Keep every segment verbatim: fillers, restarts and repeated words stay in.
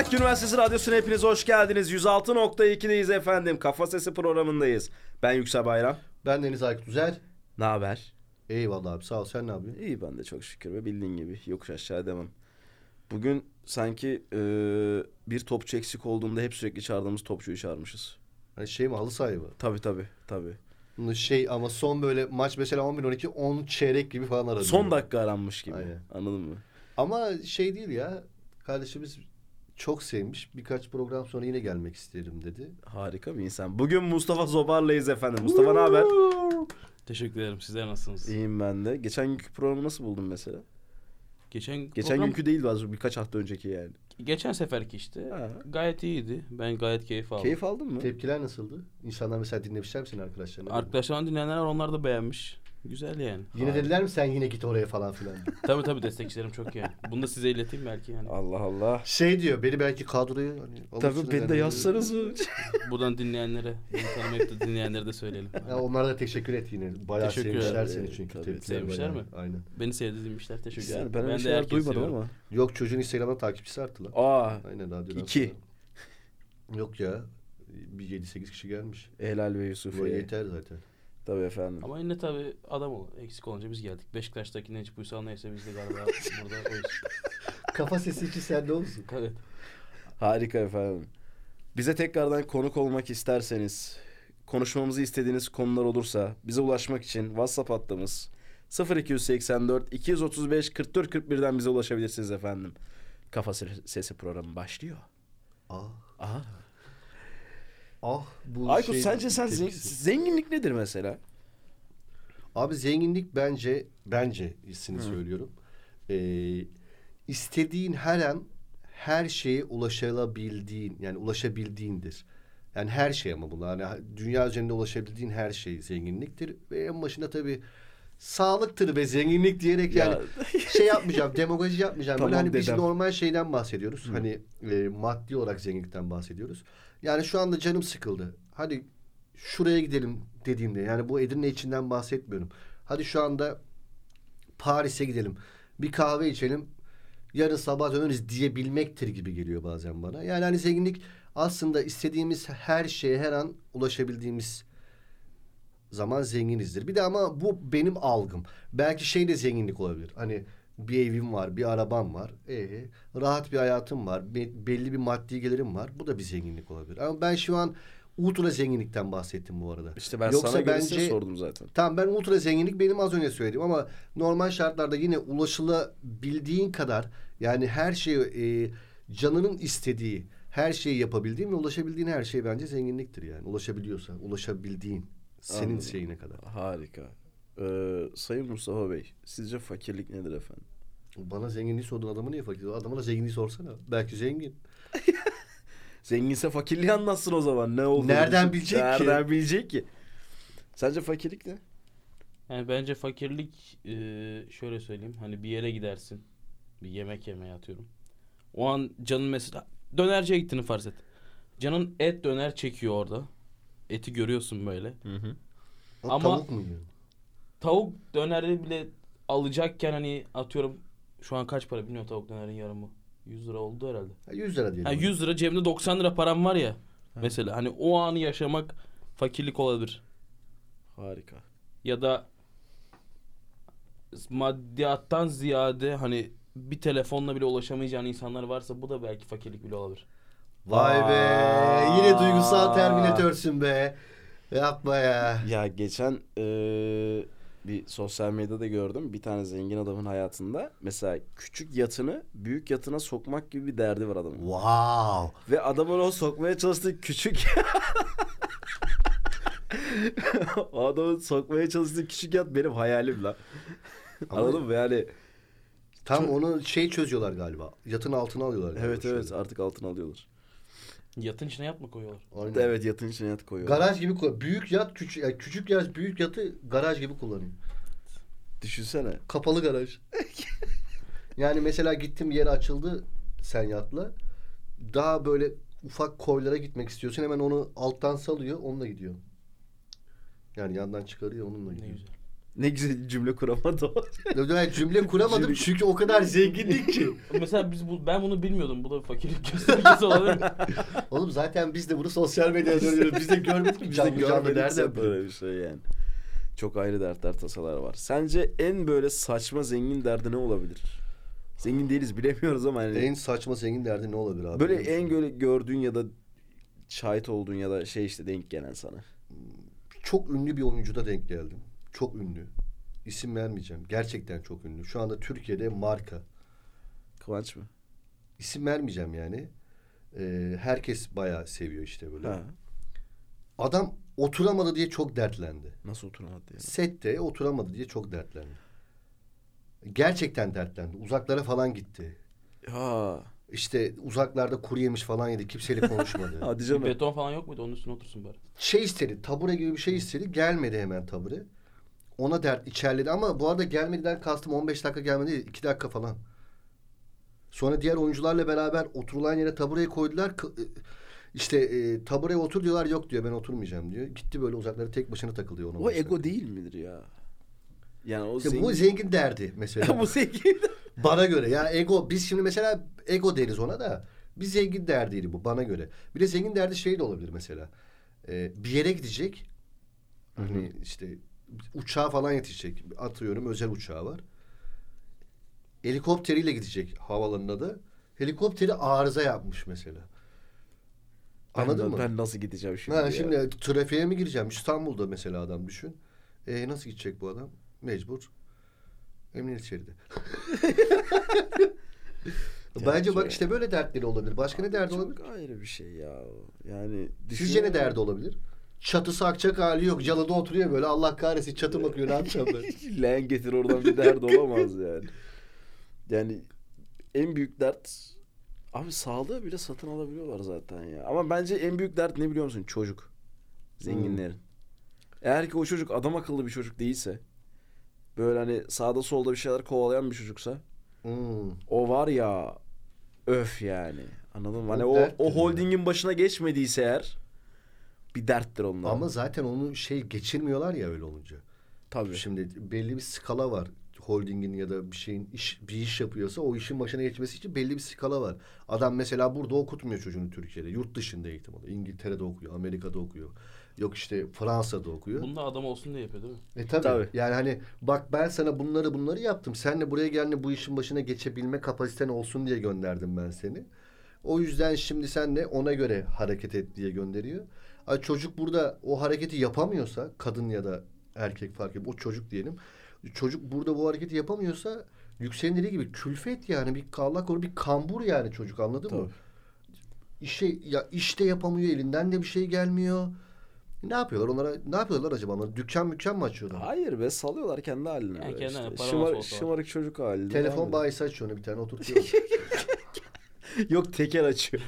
Akü Üniversitesi Radyosu'na hepiniz hoş geldiniz. yüz altı nokta iki'deyiz efendim. Kafa Sesi programındayız. Ben Yüksel Bayram. Ben Deniz Aykut Üzer. Ne haber? Eyvallah abi, sağ ol. Sen ne yapıyorsun? İyi, ben de çok şükür ve bildiğin gibi yokuş aşağı devam. Bugün sanki e, bir topçu eksik olduğunda hep sürekli çağırdığımız topçuyu çağırmışız. Hani şey mi, halı sahibi? Tabii tabii tabii. Şey ama son böyle maç mesela on bir on iki on çeyrek gibi falan aradı. Son dakika aranmış gibi. Aynen. Anladın mı? Ama şey değil ya, kardeşimiz çok sevmiş. Birkaç program sonra yine gelmek isterim dedi. Harika bir insan. Bugün Mustafa Zobar'layız efendim. Mustafa ne haber? Teşekkür ederim. Sizler nasılsınız? İyiyim ben de. Geçen günkü programı nasıl buldun mesela? Geçen Geçen program, günkü değil, bazı birkaç hafta önceki yani. geçen seferki işte Ha. gayet iyiydi. Ben gayet keyif aldım. Keyif aldın mı? Tepkiler nasıldı? İnsanlar mesela dinlemişler mi seni, arkadaşlarına? Arkadaşlarımdan dinleyenler var, onlar da beğenmiş. Güzel yani. Yine dediler mi sen yine git oraya falan filan? Tabii tabii, destekçilerim çok yani. Bunu da size ileteyim belki yani. Allah Allah. Şey diyor, beni belki kadroya hani alırsınız Tabii beni yani. de yazsanız. Buradan dinleyenlere, beni tanımayıp da dinleyenlere de söyleyelim. Ya onlara da teşekkür et yine. Bayağı Teşekkür sevmişler ederim. seni çünkü. Tabii. Tepkiler Sevmişler bayağı. mi? Aynen. Beni sevdiğimmişler, teşekkür ederim. Yani ben öyle de şeyler herkesi duymadım seviyorum. ama. Yok, çocuğun Instagram'dan takipçisi arttı lan. Aa. Aynen, radyodan İki. sonra. Yok ya. Bir yedi sekiz kişi gelmiş. Helal ve Bu Yusufiye. yeter zaten. Tabii efendim. Ama yine tabii adam ol, eksik olunca biz geldik. Beşiktaş'taki Necip Uysal neyse biz de galiba burada oyuz. Kafa sesi için sen de olsun. Evet. Harika efendim. Bize tekrardan konuk olmak isterseniz, konuşmamızı istediğiniz konular olursa bize ulaşmak için WhatsApp hattımız sıfır iki seksen dört iki yüz otuz beş kırk dört kırk bir'den bize ulaşabilirsiniz efendim. Kafa Sesi programı başlıyor. Ah. Aha. Ah bu Aykut, şey, sence sen zen- tepkisi. zenginlik nedir mesela? Abi zenginlik bence bence hissini Hı. söylüyorum. Ee, istediğin her an her şeye ulaşabildiğin, yani ulaşabildiğindir. Yani her şey, ama bunlar yani dünya üzerinde ulaşabildiğin her şey zenginliktir ve en başında tabii sağlıktır ve zenginlik diyerek Ya. yani şey yapmayacağım, demagoji yapmayacağım. Böyle Tamam hani biz dedem. normal şeyden bahsediyoruz. Hı. Hani e, maddi olarak zenginlikten bahsediyoruz. Yani şu anda canım sıkıldı. Hadi şuraya gidelim dediğimde, yani bu Edirne içinden bahsetmiyorum. Hadi şu anda Paris'e gidelim. Bir kahve içelim. Yarın sabah döneriz diyebilmektir gibi geliyor bazen bana. Yani hani zenginlik aslında istediğimiz her şeye her an ulaşabildiğimiz zaman zenginizdir. Bir de ama bu benim algım. Belki şey de zenginlik olabilir. Hani bir evim var, bir arabam var. Ee, rahat bir hayatım var. Be- belli bir maddi gelirim var. Bu da bir zenginlik olabilir. Ama ben şu an ultra zenginlikten bahsettim bu arada. İşte ben Yoksa sana göresine bence- sordum zaten. Tamam, ben ultra zenginlik benim az önce söylediğim, ama normal şartlarda yine ulaşılabildiğin kadar, yani her şeyi e, canının istediği her şeyi yapabildiğin ve ulaşabildiğin her şey bence zenginliktir yani. Ulaşabiliyorsa, ulaşabildiğin senin Anladım. şeyine kadar. Harika. Ee, Sayın Mustafa Bey, sizce fakirlik nedir efendim? Bana zenginliği sordun, adamı niye fakir? Adamına zenginliği sorsana. Belki zengin. Zenginse fakirliği anlatsın o zaman. Ne oldu? Nereden bilecek ki? Nereden bilecek ki? Sence fakirlik ne? Yani bence fakirlik e, şöyle söyleyeyim. Hani bir yere gidersin. Bir yemek yemeye atıyorum. O an canın mesela dönerciye gittiğini farz et. Canın et döner çekiyor orada. Eti görüyorsun böyle. Hı hı. O Ama- tavuk mu yiyor? Tavuk döneri bile alacakken hani atıyorum şu an kaç para bilmiyorum tavuk dönerin yarımı. yüz lira oldu herhalde. Ha, yüz lira diyelim. Ha, yüz lira cebinde doksan lira param var ya. Ha. Mesela hani o anı yaşamak fakirlik olabilir. Harika. Ya da maddiyattan ziyade hani bir telefonla bile ulaşamayacağın insanlar varsa bu da belki fakirlik bile olabilir. Vay be. Aa. Yine duygusal terminatörsün be. Yapma ya. Ya geçen eee, bir sosyal medyada gördüm. Bir tane zengin adamın hayatında mesela küçük yatını büyük yatına sokmak gibi bir derdi var adamın. Wow. Ve adamın o sokmaya çalıştığı küçük o adamın sokmaya çalıştığı küçük yat benim hayalim lan. Ama- Anladın mı? Yani Tam Çok- onu şey çözüyorlar galiba. Yatın altına alıyorlar galiba. evet evet şöyle. artık altına alıyorlar. Yatın içine yat mı koyuyorlar? Aynen. Evet, yatın içine yat koyuyorlar. Garaj gibi kullan. Büyük yat küçük, yani küçük yat büyük yatı garaj gibi kullanıyor. Düşünsene. Kapalı garaj. Yani mesela gittim, yer açıldı sen yatla. Daha böyle ufak koylara gitmek istiyorsun, hemen onu alttan salıyor, onunla gidiyor. Yani yandan çıkarıyor, onunla Ne gidiyor. güzel. Ne güzel cümle kuramadı o. Ben cümle kuramadım çünkü o kadar zengindik ki. Mesela biz bu, ben bunu bilmiyordum. Bu da fakirlik göstergesi olabilir mi? Oğlum zaten biz de bunu sosyal medyada görüyoruz. Biz de görmedik ki Biz de canlı canlı görmedik nereden böyle bir şey yani. Çok ayrı dertler tasalar var. Sence en böyle saçma zengin derdi ne olabilir? Zengin değiliz bilemiyoruz ama hani. En saçma zengin derdi ne olabilir abi? Böyle en böyle gördüğün ya da şahit olduğun ya da şey işte denk gelen sana. Çok ünlü bir oyuncuda denk geldim. Çok ünlü. İsim vermeyeceğim. Gerçekten çok ünlü. Şu anda Türkiye'de marka. Kıvanç mı? İsim vermeyeceğim yani. Ee, herkes bayağı seviyor işte böyle. Ha. Adam oturamadı diye çok dertlendi. Nasıl oturamadı yani? Sette oturamadı diye çok dertlendi. Gerçekten dertlendi. Uzaklara falan gitti. Ha. İşte uzaklarda kuru yemiş falan yedi. Kimseyle konuşmadı. Hadi Bir canım. beton falan yok muydu? Onun üstüne otursun bari. Şey istedi. Tabure gibi bir şey istedi. Gelmedi hemen tabure. Ona dert içerledi ama bu arada gelmeden kastım on beş dakika gelmedi değil. iki dakika falan. Sonra diğer oyuncularla beraber oturulan yere tabureye koydular. K- İşte e, tabureye otur diyorlar. Yok diyor ben oturmayacağım diyor. Gitti böyle uzaklara tek başına takılıyor. O ego değil midir ya? Yani o İşte zengin. bu zengin derdi mesela. Bu zengin. Bana göre ya ego. Biz şimdi mesela ego deriz ona da. Bir zengin derdiydi bu bana göre. Bir de zengin derdi şey de olabilir mesela. Ee, bir yere gidecek. Hani işte uçağa falan yetişecek. Atıyorum özel uçağı var. Helikopteriyle gidecek havalarına da. Helikopteri arıza yapmış mesela. Anladın ben, mı? Ben nasıl gideceğim şimdi Ha, ya? şimdi trafiğe mi gireceğim? İstanbul'da mesela adam düşün. E, nasıl gidecek bu adam? Mecbur. Emniyet şeridi. Bence bak işte böyle dertleri olabilir. Başka ne derdi Çok olabilir? ayrı bir şey ya. Yani Sizce ne derdi olabilir? Çatısı akacak hali yok. Yalıda oturuyor böyle. Allah kahretsin çatı bakıyor. Ne yapacağım ben? Leğen getir oradan bir dert olamaz yani. Yani en büyük dert abi sağlığı bile satın alabiliyorlar zaten ya. Ama bence en büyük dert ne biliyor musun? Çocuk. Zenginlerin. Hmm. Eğer ki o çocuk adam akıllı bir çocuk değilse böyle hani sağda solda bir şeyler kovalayan bir çocuksa Hmm. o var ya öf yani. Anladın mı? Hani o, derttir o holdingin başına geçmediyse eğer bir derttir onlar. Ama zaten onu şey geçirmiyorlar ya öyle olunca. Tabii. Şimdi belli bir skala var. Holdingin ya da bir şeyin iş, bir iş yapıyorsa o işin başına geçmesi için belli bir skala var. Adam mesela burada okutmuyor çocuğunu Türkiye'de. Yurt dışında eğitim alıyor. İngiltere'de okuyor, Amerika'da okuyor. Yok işte Fransa'da okuyor. Bunu da adam olsun diye yapıyor değil mi? E tabii. Tabii. Yani hani bak ben sana bunları bunları yaptım. Sen de buraya geldin bu işin başına geçebilme kapasiten olsun diye gönderdim ben seni. O yüzden şimdi sen de ona göre hareket et diye gönderiyor. Ay çocuk burada o hareketi yapamıyorsa kadın ya da erkek fark etmez. O çocuk diyelim. Çocuk burada bu hareketi yapamıyorsa Yüksel'in dediği gibi külfet yani bir Allah korusun bir kambur yani çocuk anladın Tabii. mı? İşe ya işte yapamıyor elinden de bir şey gelmiyor. Ne yapıyorlar onlara? Ne yapıyorlar acaba onlara? Dükkan mükkan mı açıyorlar? Hayır be salıyorlar kendi haline. Yani böyle kendine işte. para Şımar, nasıl olsa var. şımarık çocuk halinde. Telefon Devam bayisi açıyor onu bir tane oturtuyor. Yok teker açıyor.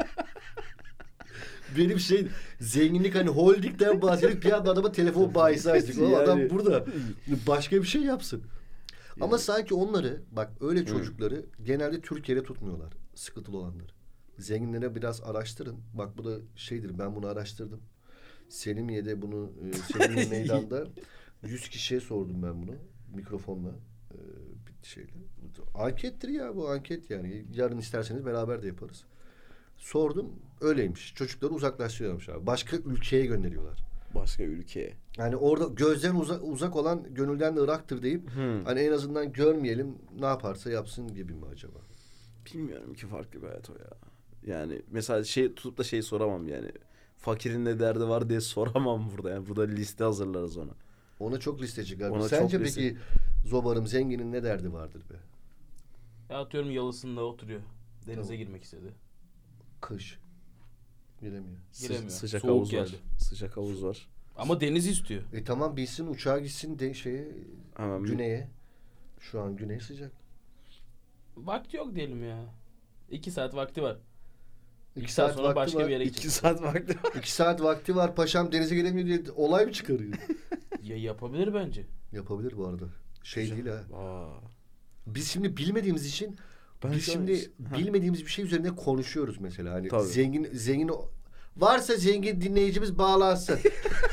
Benim şey zenginlik hani holdingden bahsedip bir anda adama telefon bayisi açtık. Yani... Adam burada başka bir şey yapsın. Yani. Ama sanki onları bak öyle çocukları Hı. genelde Türkiye'de tutmuyorlar. Sıkıntılı olanları. Zenginlere biraz araştırın. Bak bu da şeydir ben bunu araştırdım. Selimiye'de bunu Selimiye meydanda yüz kişiye sordum ben bunu mikrofonla e, bir şeyle. Ankettir ya bu anket yani. Yarın isterseniz beraber de yaparız. Sordum öyleymiş. Çocukları uzaklaştırıyormuş abi. Başka ülkeye gönderiyorlar. Başka ülkeye. Yani orada gözden uza- uzak olan gönülden de ıraktır deyip hmm. hani en azından görmeyelim ne yaparsa yapsın gibi mi acaba? Bilmiyorum ki farklı bir hayat o ya. Yani mesela şey tutup da şey soramam yani. Fakirin ne derdi var diye soramam burada. Yani burada liste hazırlarız ona. Ona çok liste çıkar. Ona Sence liste... peki Zobar'ım zenginin ne derdi vardır be? Ya atıyorum yalısında oturuyor. Denize tamam. girmek istedi. Kış. Giremiyor. Giremiyor. Sı- sıcak Soğuk havuz geldi. var. Sıcak havuz var. Ama deniz istiyor. E tamam bilsin uçağa gitsin de şeye Hemen güneye. Bir... Şu an güney sıcak. Vakti yok diyelim ya. İki saat vakti var. İki, İki saat, saat sonra vakti başka var. bir yere gidecek. İki saat vakti var. İki saat vakti var. Paşam denize gelemiyor diye olay mı çıkarıyor? Ya yapabilir bence. Yapabilir bu arada. Şey Güzel. değil ha. Aa. Biz şimdi bilmediğimiz için Ben biz şimdi ha. bilmediğimiz bir şey üzerine konuşuyoruz mesela. Hani Tabii. zengin zengin varsa zengin dinleyicimiz bağlansın.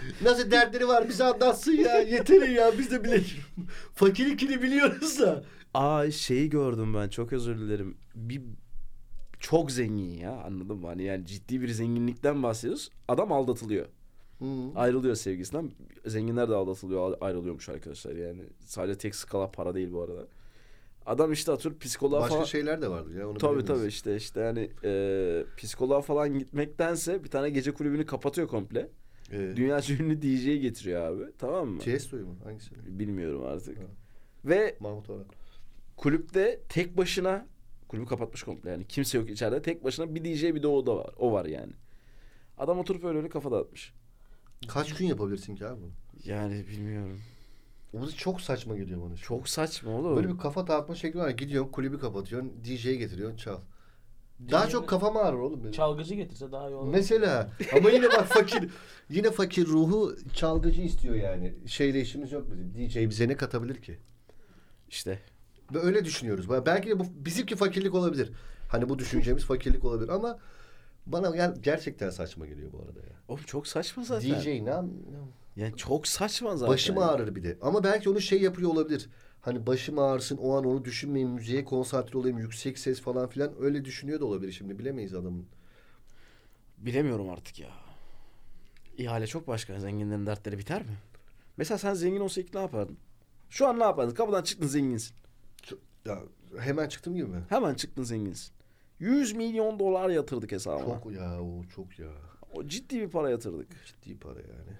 Nasıl dertleri var bize anlatsın ya. Yeter ya biz de bilelim. Fakirlikini biliyoruz da. Aa şeyi gördüm ben, çok özür dilerim. Bir çok zengin ya, anladın mı? Hani yani ciddi bir zenginlikten bahsediyoruz. Adam aldatılıyor. Hı. Ayrılıyor sevgisinden. Zenginler de aldatılıyor, ayrılıyormuş arkadaşlar yani. Sadece tek skala para değil bu arada. Adam işte atıyor psikoloğa Başka falan. şeyler de vardı ya. Onu Tabii bilemeyiz. tabii işte işte yani e, psikoloğa falan gitmektense bir tane gece kulübünü kapatıyor komple. Evet. Dünya ünlü D J'yi getiriyor abi, tamam mı? Tiesto'yu mu? Hangisi? Bilmiyorum artık. Ha. Ve Mahmut Orhan. kulüpte tek başına, kulübü kapatmış komple yani, kimse yok içeride, tek başına bir D J bir de o da var. O var yani. Adam oturup öyle öyle kafa dağıtmış. Kaç gün yapabilirsin ki abi bunu? Yani bilmiyorum. O da çok saçma geliyor bana. şu an. Çok saçma oğlum. Böyle bir kafa dağıtma şekli var. Gidiyorsun kulübü kapatıyorsun. D J'yi getiriyorsun çal. Daha D J'yi çok kafam ağrır oğlum benim. Çalgıcı getirse daha iyi olur. Mesela ama yine bak fakir yine fakir ruhu çalgıcı istiyor yani. Şeyle işimiz yok bizim. D J bize ne katabilir ki? İşte. Ve öyle düşünüyoruz. Belki de bu bizimki fakirlik olabilir. Hani bu düşüncemiz fakirlik olabilir ama bana yani gerçekten saçma geliyor bu arada ya. Oğlum çok saçma zaten. D J ne an- Yani çok saçma zaten. Başım ağrır bir de. Ama belki onu şey yapıyor olabilir. Hani başım ağrısın o an onu düşünmeyeyim, müziğe konsantre olayım, yüksek ses falan filan öyle düşünüyor da olabilir şimdi bilemeyiz adamın. Bilemiyorum artık ya. İhale çok başka. Zenginlerin dertleri biter mi? Mesela sen zengin olsaydık ne yapardın? Şu an ne yapardın? Kapıdan çıktın zenginsin. Ya hemen çıktım gibi mi? Hemen çıktın zenginsin. yüz milyon dolar yatırdık hesabına. Çok ya o çok ya. O ciddi bir para yatırdık. Ciddi para yani.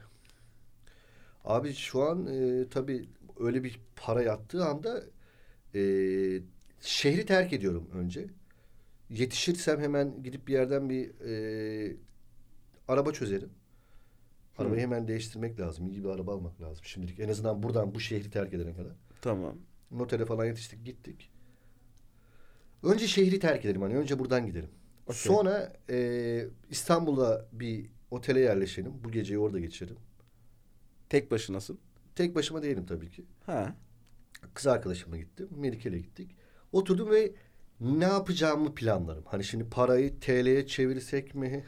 Abi şu an e, tabii öyle bir para yattığı anda e, şehri terk ediyorum önce. Yetişirsem hemen gidip bir yerden bir e, araba çözerim. Arabayı Hı. hemen değiştirmek lazım. İyi bir araba almak lazım şimdilik. En azından buradan bu şehri terk edene kadar. Tamam. Notere falan yetiştik gittik. Önce şehri terk edelim. Hani önce buradan gidelim. Okey. Sonra e, İstanbul'da bir otele yerleşelim. Bu geceyi orada geçirelim. Tek başınasın. Tek başıma değilim tabii ki. Ha. Kız arkadaşımla gittim. Melike'yle gittik. Oturdum ve ne yapacağımı planlarım. Hani şimdi parayı T L'ye çevirsek mi?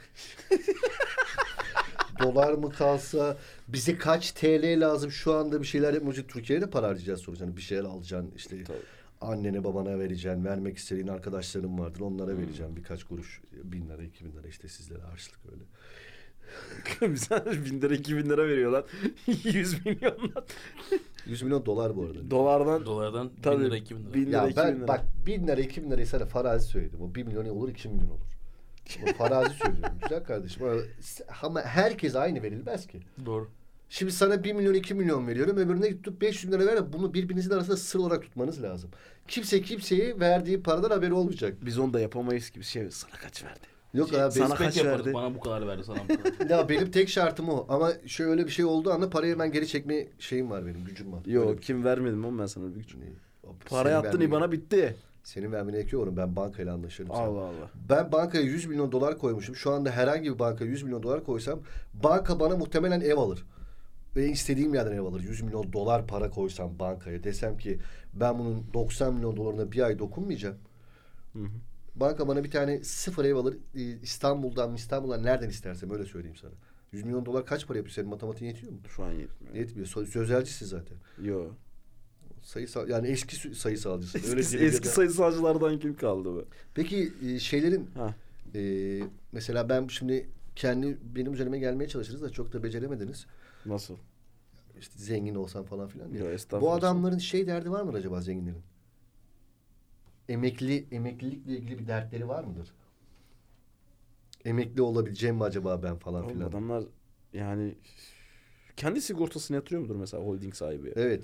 Dolar mı kalsa? Bize kaç T L lazım? Şu anda bir şeyler yapmak için Türkiye'de para harcayacağız sonuçta. Hani bir şeyler alacaksın. İşte Tabii. annene babana vereceksin. Vermek istediğin arkadaşların vardır. Onlara vereceğim birkaç kuruş. Bin lira, iki bin lira işte sizlere harçlık öyle. Bize bin lira iki bin lira veriyorlar. yüz milyondan. yüz milyon dolar bu arada. Dolardan. Dolardan Tabii. bin lira iki bin lira. Bin lira Ya iki bin ben lira. bak bin lira iki bin lirayı sana farazi söyledim. O bir milyon olur iki milyon olur. O farazi söylüyorum. Güzel kardeşim. Ama herkes aynı verilmez ki. Doğru. Şimdi sana bir milyon iki milyon veriyorum. Öbürüne tutup beş yüz lira ver. Bunu birbirinizin arasında sır olarak tutmanız lazım. Kimse kimseye verdiği paradan haberi olmayacak. Biz onu da yapamayız gibi şey. Sana kaç verdi? Yok Şey, abi. sana benim- kaç Nispet yaparız. verdi? Bana bu kadar verdi, sana bu kadar. Ya benim tek şartım o. Ama şöyle bir şey olduğu anda parayı hemen geri çekme şeyim var benim. Gücüm var. Öyle Yok bir- kim vermedim oğlum ben sana bir küçük. O- Para senin yattın vermeni- İBAN'a bitti. Senin vermeni ekiyorum. Ben bankayla anlaşırım. sana. Allah Allah. Ben bankaya yüz milyon dolar koymuşum. Şu anda herhangi bir bankaya yüz milyon dolar koysam banka bana muhtemelen ev alır. Ve istediğim yerden ev alır. yüz milyon dolar para koysam bankaya. Desem ki ben bunun doksan milyon dolarına bir ay dokunmayacağım. Hı hı. Banka bana bir tane sıfır ev alır. Ee, İstanbul'dan İstanbul'dan nereden istersem öyle söyleyeyim sana. yüz milyon dolar kaç para yapıyor? Senin matematiğin yetiyor mu? Şu an yetmiyor. Yetmiyor. So- sözelcisin zaten. Yok. Sayısal yani eski sü- sayısalcısın. Öyle Eski, diyeyim eski ya da- sayısalcılardan kim kaldı be? Peki e, şeylerin Ha. e, mesela ben şimdi kendi benim üzerime gelmeye çalışırız da çok da beceremediniz. Nasıl? İşte zengin olsam falan filan diye. Yok, estağfurullah. Bu adamların şey derdi var mı acaba zenginlerin? Emekli emeklilikle ilgili bir dertleri var mıdır? Emekli olabileceğim mi acaba ben falan Oğlum filan? adamlar yani kendi sigortasını yatırıyor mudur mesela holding sahibi? Evet.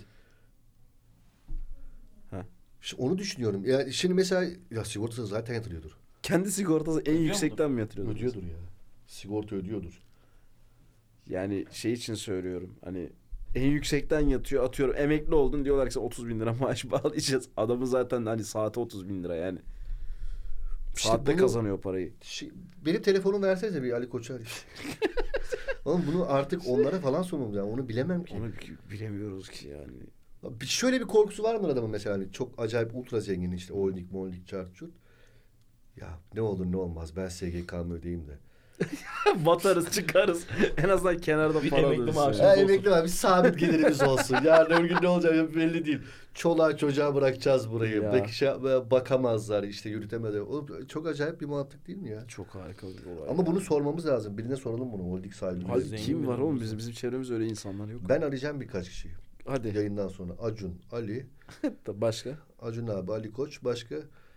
Ha. İşte onu düşünüyorum. Ya şimdi mesela ya sigortası zaten yatırıyordur. Kendi sigortası en Ödüyor yüksekten mi yatırıyordur? Ödüyordur ya. Sigorta ödüyordur. Yani şey için söylüyorum. Hani en yüksekten yatıyor, atıyorum emekli oldun, diyorlar ki sen otuz bin lira maaş bağlayacağız. Adamın zaten hani saate otuz bin lira yani. İşte Saatte bunu- kazanıyor parayı. Şey, benim telefonumu versenize bir Ali Koç'a. Oğlum bunu artık onlara falan sormamız lazım. Onu bilemem ki. Onu bi- bilemiyoruz ki yani. Bir- Şöyle bir korkusu var mı adamın mesela hani çok acayip ultra zengin işte holding, moldik, çarçurt. Ya ne olur ne olmaz ben S G K'mı ödeyeyim de. Batarız çıkarız. En azından kenarda Bir para emekli dönsün. maaşı. ya. Ha, emekli var. Bir sabit gelirimiz olsun. Yarın öbür gün ne olacak belli değil. Çoluğa çocuğa bırakacağız burayı. Ya. Belki şey, bakamazlar işte yürütemeden. O çok acayip bir mantık değil mi ya? Çok harika bir olay. Ama bunu sormamız lazım. Birine soralım bunu. Holding sahibi. Hadi Zengin kim var bir oğlum? adam. Bizim, bizim çevremizde öyle insanlar yok. Ben arayacağım birkaç kişiyi. Hadi. Yayından sonra. Acun, Ali, Başka? Acun abi, Ali Koç. Başka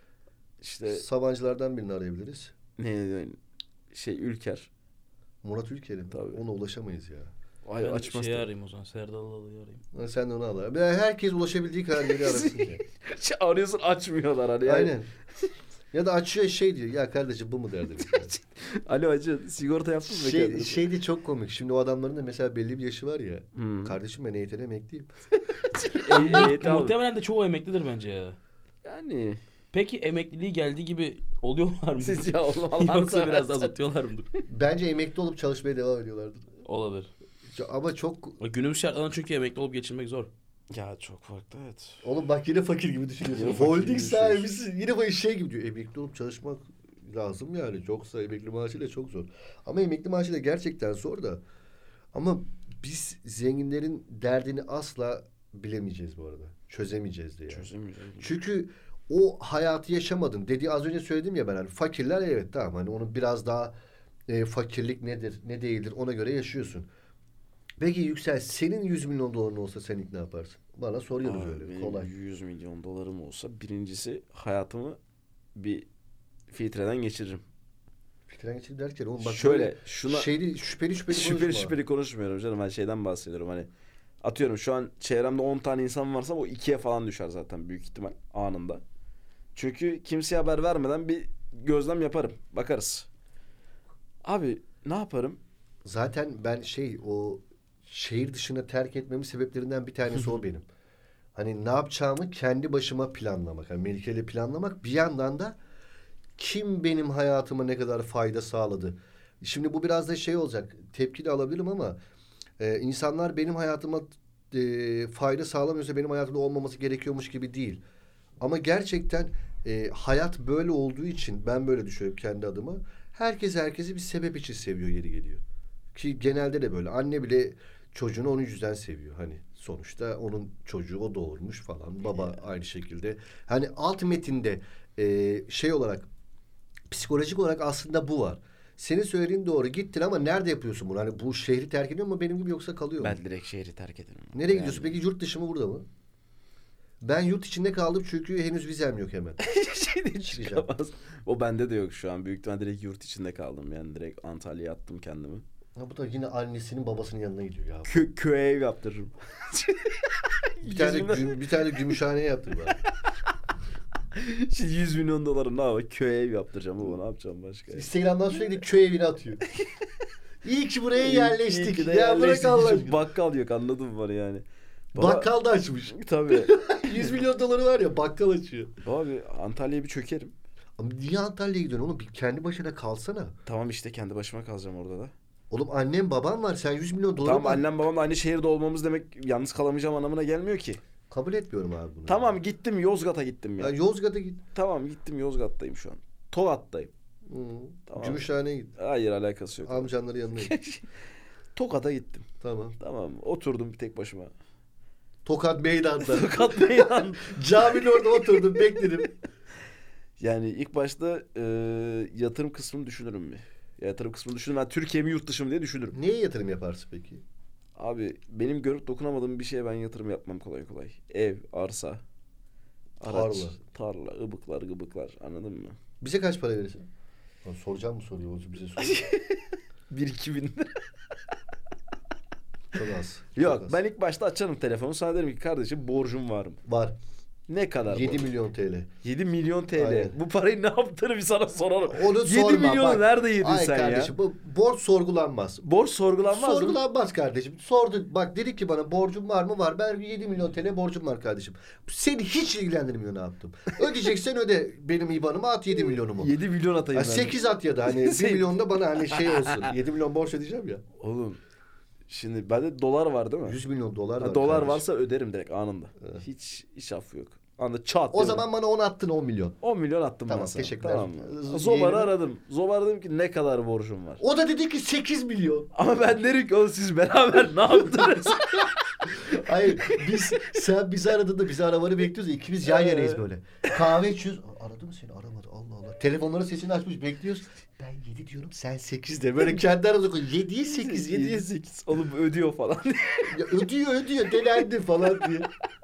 İşte Sabancılardan birini arayabiliriz. ne şey Ülker. Murat Ülker'in. Tabii. Ona ulaşamayız ya. Ay Ben açmaz. şeyi arayayım o zaman. Serdal Adalı'yı arayayım. Ha, sen de onu al. abi. Herkes ulaşabildiği kadar yeri arasın. ya. Şey, arıyorsun açmıyorlar hani. Yani. Aynen. Ya da açıyor şey diyor. Ya kardeşim bu mu derdim. Alo hacı sigorta yaptın mı? Şey, kendine? şey de çok komik. Şimdi o adamların da mesela belli bir yaşı var ya. Hmm. Kardeşim ben E Y T'de emekliyim. Ehliyeti al. Muhtemelen de çoğu emeklidir bence ya. Yani. Peki emekliliği geldiği gibi oluyorlar mı? Siz ya oğlum Allah'ını Yoksa biraz seversen. azaltıyorlar mıdır? Bence emekli olup çalışmaya devam ediyorlardır. Olabilir. Ama çok... Günümüz şartlarında çünkü emekli olup geçinmek zor. Ya çok farklı evet. Oğlum bak yine fakir gibi düşünüyorsun. Yine fakir Holding gibi sahibisin. Yine böyle şey gibi diyor. Emekli olup çalışmak lazım yani. Yoksa emekli maaşıyla çok zor. Ama emekli maaşıyla gerçekten zor da. Ama biz zenginlerin derdini asla bilemeyeceğiz bu arada. Çözemeyeceğiz diye. Çözemiyorum. Çünkü o hayatı yaşamadın. Dediği az önce söyledim ya ben hani fakirler evet tamam hani onun biraz daha e, fakirlik nedir ne değildir ona göre yaşıyorsun. Peki Yüksel senin yüz milyon doların olsa sen ilk ne yaparsın? Bana soruyoruz Abi, öyle benim kolay. yüz milyon dolarım olsa birincisi hayatımı bir filtreden geçiririm. Fikren geçir derken oğlum bak Şöyle böyle şuna şeyli şüpheli şüpheli şüpheli konuşma. şüpheli konuşmuyorum canım. Ben şeyden bahsediyorum hani. Atıyorum şu an çevremde on tane insan varsa o ikiye falan düşer zaten büyük ihtimal anında. Çünkü kimseye haber vermeden bir gözlem yaparım. Bakarız. Abi ne yaparım? Zaten ben şey o şehir dışına terk etmemin sebeplerinden bir tanesi o benim. Hani ne yapacağımı kendi başıma planlamak. Hani Melike'yle planlamak bir yandan da kim benim hayatıma ne kadar fayda sağladı. Şimdi bu biraz da şey olacak. Tepki de alabilirim ama e, insanlar benim hayatıma e, fayda sağlamıyorsa benim hayatımda olmaması gerekiyormuş gibi değil. Ama gerçekten e, hayat böyle olduğu için ben böyle düşünüyorum kendi adıma. Herkes herkesi bir sebep için seviyor yeri geliyor. Ki genelde de böyle. Anne bile çocuğunu onun yüzden seviyor. Hani sonuçta onun çocuğu o doğurmuş falan. Baba aynı şekilde. Hani alt metinde e, şey olarak psikolojik olarak aslında bu var. Senin söylediğin doğru. Gittin ama nerede yapıyorsun bunu? Hani bu şehri terk ediyor mu benim gibi yoksa kalıyor mu? Ben direkt şehri terk ederim. Nereye gidiyorsun? Peki yurt dışı mı burada mı? Ben yurt içinde kaldım çünkü henüz vizem yok hemen. Şeyde çıkamaz. O bende de yok şu an. Büyük ihtimalle direkt yurt içinde kaldım. Yani direkt Antalya'ya attım kendimi. Ha, bu da yine annesinin babasının yanına gidiyor ya. Kö köye ev yaptırırım. Bir tane, güm, bir tane gümüşhaneye yaptır bari. Şimdi yüz milyon dolarım ne yapayım? Köye ev yaptıracağım baba, ne yapacağım başka? Instagram'dan sürekli köy evine atıyor. İyi ki buraya yerleştik. İyi ki de ya bırak yerleştik. Allah Hiç aşkına. bakkal yok, anladın mı bana yani? Baba, Bakkal da açmış. tabii. yüz milyon doları var ya bakkal açıyor. Abi Antalya'ya bir çökerim. Ama niye Antalya'ya gidiyorsun oğlum? Bir kendi başına kalsana. Tamam işte kendi başıma kalacağım orada da. Oğlum annem babam var. Sen yüz milyon dolar Tamam var. annem babam aynı şehirde olmamız demek yalnız kalamayacağım anlamına gelmiyor ki. Kabul etmiyorum abi bunu. Tamam gittim Yozgat'a gittim ya. Ya Yozgat'a git. Tamam gittim Yozgat'tayım şu an. Tokat'tayım. Hı. Tamam. Gümüşhane'ye git. Hayır alakası yok. Amcanların yanına git. Tokat'a gittim. Tamam. Tamam oturdum bir tek başıma. Tokat meydanda. Tokat meydan. Caminin orada oturdum bekledim. Yani ilk başta e, yatırım kısmını düşünürüm bir. Yatırım kısmını düşünürüm. Ben Türkiye mi yurt dışı mı diye düşünürüm. Neye yatırım yaparsın peki? Abi benim görüp dokunamadığım bir şeye ben yatırım yapmam kolay kolay. Ev, arsa, araç, Tarla. tarla, ıbıklar, gıbıklar, anladın mı? Bize kaç para verirsin? Lan soracağım mı soruyor? O bize soruyor. bir iki bin lira. Çok az. Yok Çok az. ben ilk başta açarım telefonu, sana derim ki kardeşim borcum var mı? Var. Ne kadar yedi borç? milyon T L. yedi milyon T L. Aynen. Bu parayı ne yaptığını bir sana soralım. Onu yedi sorma. milyonu bak. nerede yedin Ay sen kardeşim, ya? Bu borç sorgulanmaz. Borç sorgulanmaz mı? Sorgulanmaz kardeşim. Sordu. Bak dedi ki bana borcum var mı? Var. Ben yedi milyon T L borcum var kardeşim. Seni hiç ilgilendirmiyor ne yaptım. Ödeyeceksen öde benim IBAN'ıma at yedi milyonumu. yedi milyon atayım Ha, ben. sekiz at ya da hani bir milyon da bana hani şey olsun. yedi milyon borç ödeyeceğim ya. Oğlum şimdi bende dolar var değil mi? yüz milyon dolar var. Ha, dolar kardeşim. varsa öderim direkt anında. Evet. Hiç hiç affı yok. Anda çat. O zaman bana on attın on milyon. on milyon attım Tamam, ben sana. teşekkürler. Tamam mı? Z- Zobar'ı yeğenim- aradım. Zobar dedim ki ne kadar borcum var. O da dedi ki sekiz milyon. Ama ben derim ki oğlum siz beraber ne yaptınız? Hayır biz sen bizi aradığında bizi aramanı bekliyoruz ya, ikimiz yan yanayız böyle. Kahve içiyoruz. Aradı mı seni? Aramadı. Allah Allah. Telefonların sesini açmış bekliyoruz. Ben yedi diyorum sen sekiz de. Böyle kendi aramızda koy. yediye sekiz. yediye sekiz. Oğlum ödüyor falan. Ya ödüyor ödüyor. Delendi falan diye.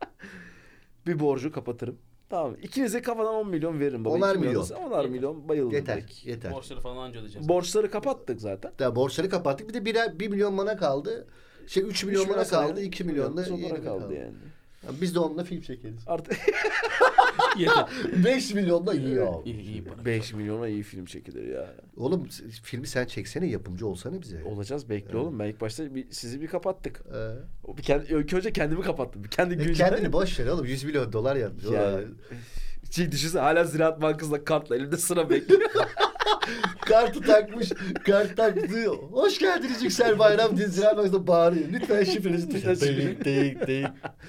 Bir borcu kapatırım. Tamam. İkinize kafadan on milyon veririm baba. Onar İki milyon. alırsa Onar milyon bayıldım. Yeter. direkt. Yeter. Borçları falan anca ödeyeceğiz. Borçları kapattık zaten. Daha borçları kapattık. Bir de birer, bir milyon bana kaldı. Şey üç milyon bana kaldı. iki milyon da Zobar'a yeğenime kaldı kaldı. yani. Yani biz de onunla film çekeriz. Artık Yeter. beş milyon da iyi abi. İyi, iyi para. beş milyona iyi film çekilir ya. Oğlum filmi sen çeksene, yapımcı olsana bize. Olacağız bekle oğlum. Ben ilk başta bir, sizi bir kapattık. Ee, O bir kendi, ilk önce kendimi kapattım. Bir kendi e, güncel. kendini boş ver oğlum. yüz milyon dolar yapmış. Yani. Şey düşünsene hala Ziraat Bankası'nda kartla elimde sıra bekliyor. Kartı takmış. Kart taktı. Hoş geldiniz Yüksel Bayram diye Ziraat Bankası'nda bağırıyor. Lütfen şifrenizi Lütfen tutun. şifreni- Deyik deyik.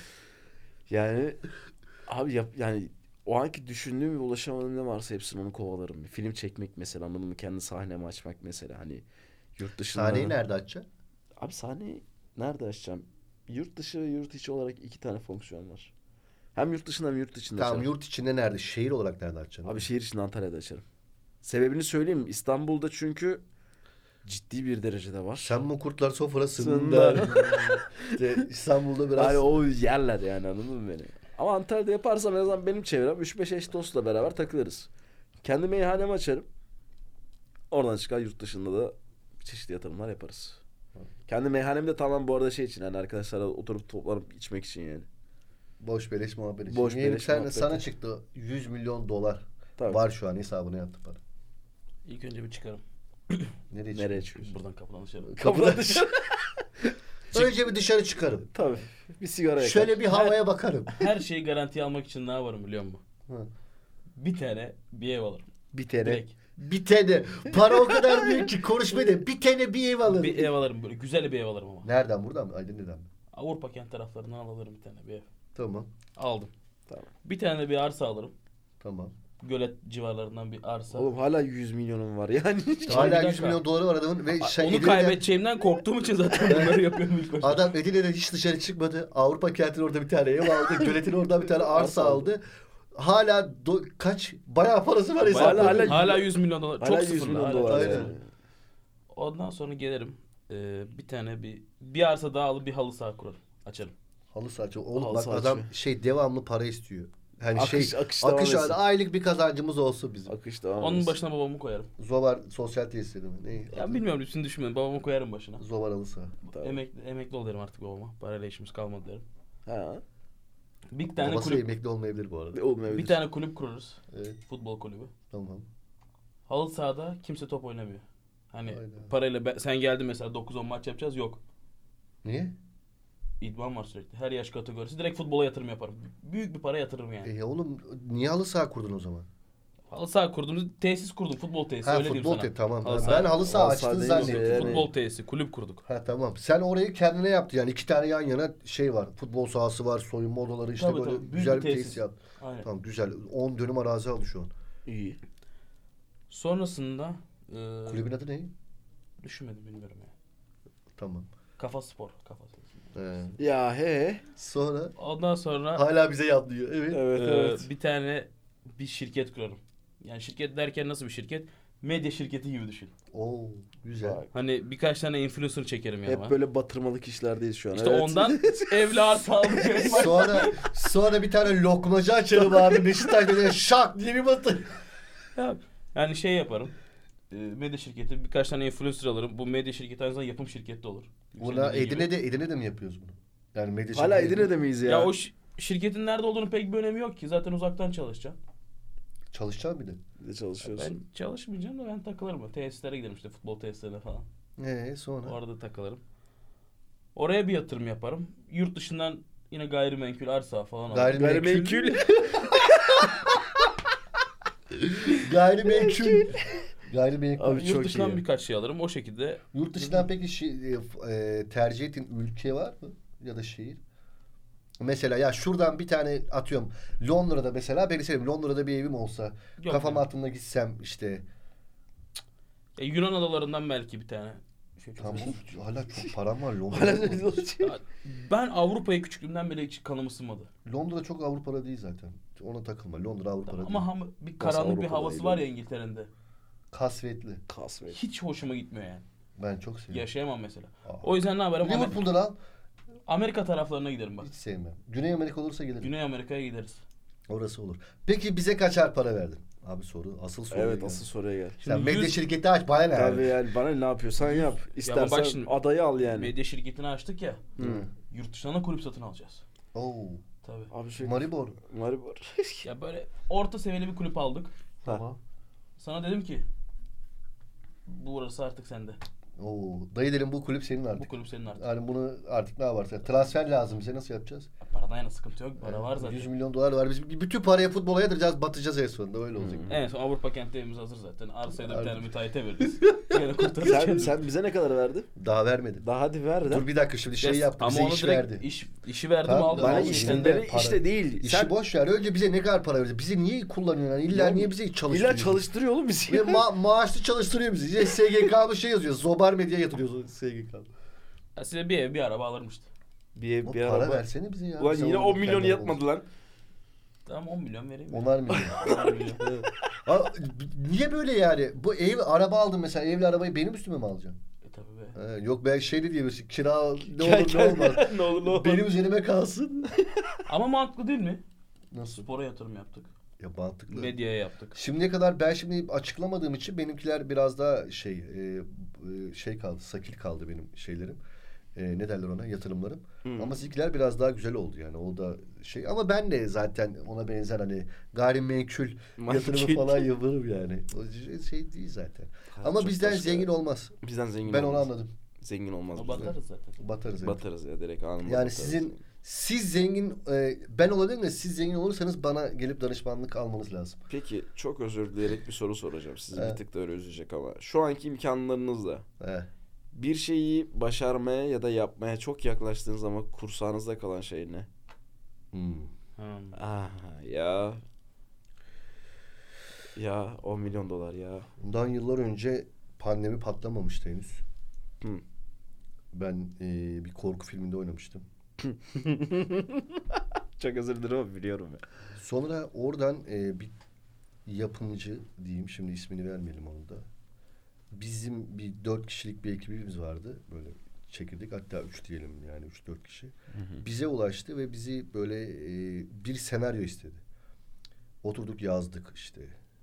Yani abi yap, yani o anki düşündüğüm ve ulaşamadığım ne varsa hepsini onu kovalarım. Bir film çekmek mesela, anladın mı? Kendi sahnemi açmak mesela, hani yurt dışında. Sahneyi nerede açacaksın? Abi sahneyi nerede açacağım? Yurt dışı ve yurt içi olarak iki tane fonksiyon var. Hem yurt dışında hem yurt içinde Tamam, açarım. yurt içinde nerede? Şehir olarak nerede açacaksın? Abi şehir içinde Antalya'da açarım. Sebebini söyleyeyim. İstanbul'da çünkü ciddi bir derecede var. Sen bu kurtlar sofrasında. Sında. İşte İstanbul'da biraz. Hani o yerler yani, anladın mı beni? Ama Antalya'da yaparsam en azından benim çevrem üç beş eş dostla beraber takılırız. Kendi meyhanemi açarım. Oradan çıkar yurt dışında da çeşitli yatırımlar yaparız. Kendi meyhanem de tamam bu arada şey için, yani arkadaşlarla oturup toplanıp içmek için yani. Boş beleş muhabbet için. Boş Yeğenim, beleş sen, muhabbeti. sana çıktı yüz milyon dolar. Tabii. Var şu an hesabına yattı para. İlk önce bir çıkarım. Nereye Nereye çıkıyorsun? çıkıyorsun? Buradan kapıdan dışarı. Kapıdan dışarı. Önce bir dışarı çıkarım. Tabii. Bir sigara yakar. Şöyle bir havaya bakarım. Her şeyi garantiye almak için ne yaparım biliyor musun? Hı. Bir tane bir ev alırım. Bir tane. Direkt. Bir tane. Para o kadar büyük ki konuşma de. Bir tane bir ev alırım. Bir ev alırım böyle. Güzel bir ev alırım ama. Nereden, buradan mı? Aydınlı'dan mı? Avrupa kent taraflarından alırım bir tane bir ev. Tamam. Aldım. Tamam. Bir tane de bir arsa alırım. Tamam. Gölet civarlarından bir arsa. Oğlum hala yüz milyonum var yani. Hala dakika. yüz milyon doları var adamın ve şey, Onu Edirne'den- kaybedeceğimden korktuğum için zaten bunları yapıyorum ilk başta. Adam Edirne'den hiç dışarı çıkmadı. Avrupa kentinin orada bir tane ev aldı. Göletin orada bir tane arsa aldı. Hala do- kaç bayağı parası var hesapta. hala- Hala yüz milyon dolar. Çok Hala yüz sıfırlı. milyon hala dolar. çok Aynen. sıfırlı. Ondan sonra gelirim. Ee, bir tane bir bir arsa daha alıp bir halı saha kurarım. Açarım. Halı saha. Oğlum Halı bak saha adam açıyor. şey devamlı para istiyor. Yani Akış- şey akış devam akış etsin. aylık bir kazancımız olsun bizim. Akış devam Onun etsin. başına babamı koyarım. Zobar sosyal tesisleri mi? Ne? Ya adı? bilmiyorum üstünü düşünmedim. Babamı koyarım başına. Zobar halı saha. Tamam. Emekli, emekli ol derim artık babama. Parayla işimiz kalmadı derim. Ha. Bir tane Babası kulüp, emekli olmayabilir bu arada. Olmayabilir. bir tane kulüp kurarız. Evet, Futbol kulübü. tamam. Halı sahada kimse top oynamıyor. Hani Aynen. parayla ben- sen geldin mesela dokuz on maç yapacağız, yok. Niye? İdman var sürekli. Her yaş kategorisi. Direkt futbola yatırım yaparım. Büyük bir para yatırırım yani. E oğlum niye halı saha kurdun o zaman? Halı saha kurduğumuz tesis kurdum. Futbol tesisi. Ha öyle diyeyim futbol sana. te tamam. Halı Ben saha- halı saha halı saha açtın değil zannettim. yani. Futbol tesisi. Kulüp kurduk. Ha tamam. Sen orayı kendine yaptın. Yani iki tane yan yana şey var. Futbol sahası var, soyunma odaları işte Tabii, böyle tabii. Büyük güzel bir bir tesis tesis. yap. Aynen. Tamam güzel. on dönüm arazi aldı şu an. İyi. Sonrasında e, Kulübün adı ne? düşünmedim bilmiyorum ya. Tamam. Kafa Spor. Kafa. Ee, Ya he. sonra Ondan sonra hala bize yatlıyor. Evet. Evet e, evet. bir tane bir şirket kurarım. Yani şirket derken nasıl bir şirket? Medya şirketi gibi düşün. Oo güzel. Bak. Hani birkaç tane influencer çekerim yanıma. Hep böyle batırmalık işlerdeyiz şu an. İşte evet. ondan evli arsa aldık. sonra sonra bir tane lokmacı açarım abi. Beşiktaş'ta böyle şak diye bir batır. Ya, yani şey yaparım. E, medya şirketi birkaç tane influencer alırım. Bu medya şirketi aynı zamanda yapım şirketi de olur. Buna Senin dediğin gibi. Edirne'de, Edirne'de mi yapıyoruz bunu? Yani medya Hala şirketi- Edirne'de miyiz ya? Ya, o şi- şirketin nerede olduğunu pek bir önemi yok ki. Zaten uzaktan çalışacaksın. Çalışacağım bir de. Bir de çalışıyorsun. Ben çalışmayacağım da ben takılırım. Tesislere giderim işte futbol tesislerine falan. Ee sonra? Orada takılırım. Oraya bir yatırım yaparım. Yurt dışından yine gayrimenkul arsa falan alırım. Gayrimenkul. Gayrimenkul. Gayrimenkul. Abi Yurt çok dışından iyi. birkaç şey alırım. O şekilde Yurt dışından peki şey, e, f- e, tercih ettiğin ülke var mı? Ya da şehir? Mesela ya şuradan bir tane atıyorum. Londra'da mesela ben isterim. Londra'da bir evim olsa. Yok kafam ya. altında gitsem işte. E, Yunan adalarından belki bir tane. Şey çok Tamam güzel. oğlum, hala çok param var Hala Londra'da. Ya, ben Avrupa'ya küçüklüğümden beri hiç kanım ısınmadı. Londra çok Avrupa'da değil zaten. Ona takılma. Londra Avrupa'da Tamam, değil. ama ham- bir karanlık bir Avrupa'da havası değil var oğlum? ya İngiltere'nin de. Kasvetli. Kasvet. Hiç hoşuma gitmiyor yani. Ben çok seviyorum. Yaşayamam mesela. Aa. O yüzden ne yaparım? Amer- Liverpool'da lan. Amerika taraflarına giderim bak. Hiç sevmem. Güney Amerika olursa gelirim. Güney Amerika'ya gideriz. Orası olur. Peki bize kaçar para verdin? Abi soru. Asıl soru. Evet asıl soruya gel. Sen Şimdi medya yüz- şirketi aç. Bana ne? Tabii abi? yani bana ne yapıyorsan yap. İstersen bak şimdi- adayı al yani. Medya şirketini açtık ya. Hı. Yurt dışından da kulüp satın alacağız. Oo. Tabii. Abi şey Maribor. Maribor. Ya böyle orta seviyeli bir kulüp aldık. Tamam. Sana dedim ki burası artık sende. Oo. Dayı dedim bu kulüp senin Bu artık. kulüp senin artık. Yani bunu artık ne yaparsa. Transfer lazım bize nasıl yapacağız? Paradan yana sıkıntı yok. Para var zaten. yüz milyon dolar var. Biz bütün parayı futbola yatıracağız, batacağız en sonunda. Öyle olacak. En son Avrupa kenti evimiz hazır zaten. Arsaya da bir Abi. tane müteahhite veririz. Gene kurtarırız sen, kendimizi. sen bize ne kadar verdin? Daha vermedim. Daha hadi ver de. Dur bir dakika şimdi şey Yes, yaptı. ama Bize onu iş direkt verdi. Iş, işi verdim Tamam, aldım. Bana Aldım, aldım. işte, işte beni para- işte değil. İşi Sen boş ver. Önce bize ne kadar para verecek? Bizi niye kullanıyorsun? Yani illa Ya, niye bizi çalıştırıyor? illa çalıştırıyor oğlum bizi. Ve ma- maaşlı çalıştırıyor bizi. İşte S G K'da şey yazıyor. Zobar Medya yatırıyoruz S G K'da. Ya size bir ev bir araba alırım işte. Bir ev O bir para araba. versene bize ya. Ulan Bize yine onu on milyon kendine yatmadı lan. Tamam on milyon vereyim. ya. Onar milyon. on milyon. Evet. Aa, niye böyle yani? Bu ev araba aldım mesela. Evli arabayı benim üstüme mi alacaksın? E tabii be. Ee, yok ben şey de diyebilirsin. Kira ne Gel, olur ne gel. olmaz. ne olur ne olmaz. Benim üzerime kalsın. Ama mantıklı değil mi? Nasıl? Spora yatırım yaptık. Ya mantıklı. Medyaya yaptık. Şimdiye kadar ben şimdi açıklamadığım için benimkiler biraz daha şey e, e, şey kaldı, sakil kaldı benim şeylerim. E, ne derler ona? Yatırımlarım. Hmm. Ama sizinkiler biraz daha güzel oldu yani. O da şey ama ben de zaten ona benzer hani gayrimenkul yatırımı Menkul. falan yaparım yani. O şey- şey değil zaten. Hayat Ama çok bizden başka. zengin olmaz. Bizden zengin Ben olmaz. onu anladım. Zengin olmaz. Ama bizden. batarız zaten. Batarız. evet. Batarız ya direkt anında. Yani batarız. sizin siz zengin e, ben olabilirim de siz zengin olursanız bana gelip danışmanlık almanız lazım. Peki çok özür dileyerek bir soru soracağım. Sizi Evet. bir tık da öyle üzecek ama. Şu anki imkanlarınızla He. bir şeyi başarmaya ya da yapmaya çok yaklaştığınız zaman kursağınızda kalan şey ne? Hmm. Hmm. Ah ya. Ya on milyon dolar ya. Bundan yıllar önce pandemi patlamamıştı henüz. Hı. Ben e, bir korku filminde oynamıştım. Çok özür dilerim ama biliyorum ya. Sonra oradan e, bir yapımcı diyeyim, şimdi ismini vermeyelim onu da. Bizim bir dört kişilik bir ekibimiz vardı. Böyle çekirdik, hatta üç diyelim yani üç dört kişi. Bize ulaştı ve bizi böyle e, bir senaryo istedi. Oturduk yazdık işte.